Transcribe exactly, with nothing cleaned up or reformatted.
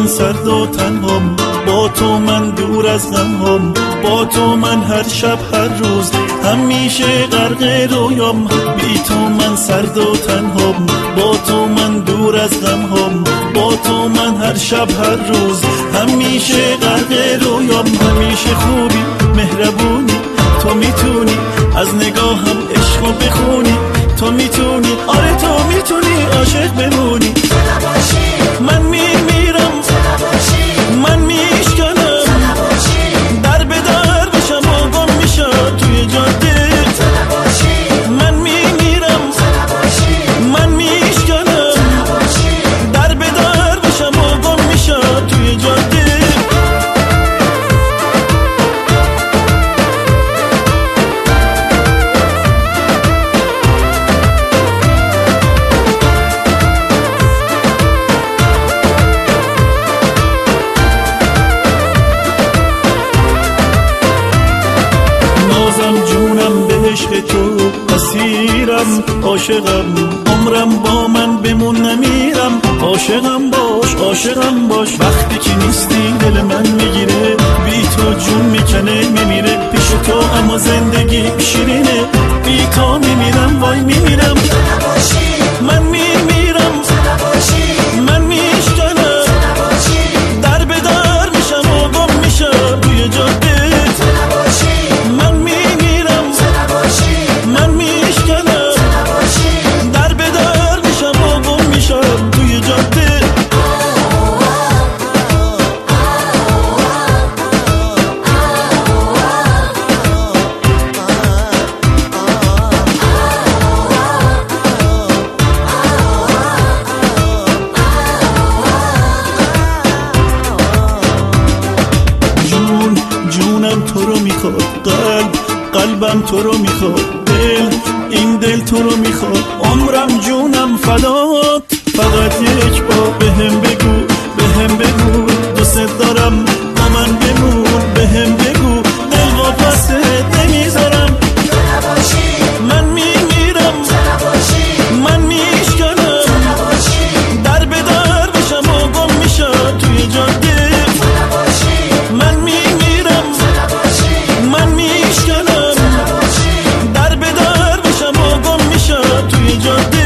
سرد و تنهام، با تو من دور از غمام، با تو من هر شب هر روز همیشه غرق رویام. بی تو من سرد و تنهام، با تو من دور از غمام، با تو من هر شب هر روز همیشه غرق رویام. همیشه خوبی مهربونی، تو میتونی از نگاهم عشقو بخونی، تو میتونی آره تو میتونی عاشق بمونی. من میمیرم من میشکنم، در به در بشم و گم میشم توی جاده. من میمیرم من میشکنم، در به در بشم و گم میشم توی جاده. جونم به عشق تو اسیرم، عاشقم عمرم با من بمون نمیرم. عاشقم باش عاشقم باش، وقتی که نیستی دل من میگیره، بی تو جون میکنه میمیره. پیش تو اما زندگی شیرینه، بی تو میمیرم وای میمیرم. من میمیرم من میشکنم، در به در میشم و گم میشم توی جاده. من میمیرم من میشکنم، در به در میشم و گم میشم توی جاده. جون جونم تو رو میخواد، قلب قلبم تو رو میخواد، دل این دل تو رو میخواد. عمرم جونم فدات، فقط یک بار بهم بگو بهم بگو دوست دارم، با من بمون بهم بگو، دل واپسه نمیذارم. من میمیرم من میشکنم، در به در بشم و گم میشم توی جاده. من میمیرم من میشکنم، در به در بشم و گم میشم توی جاده.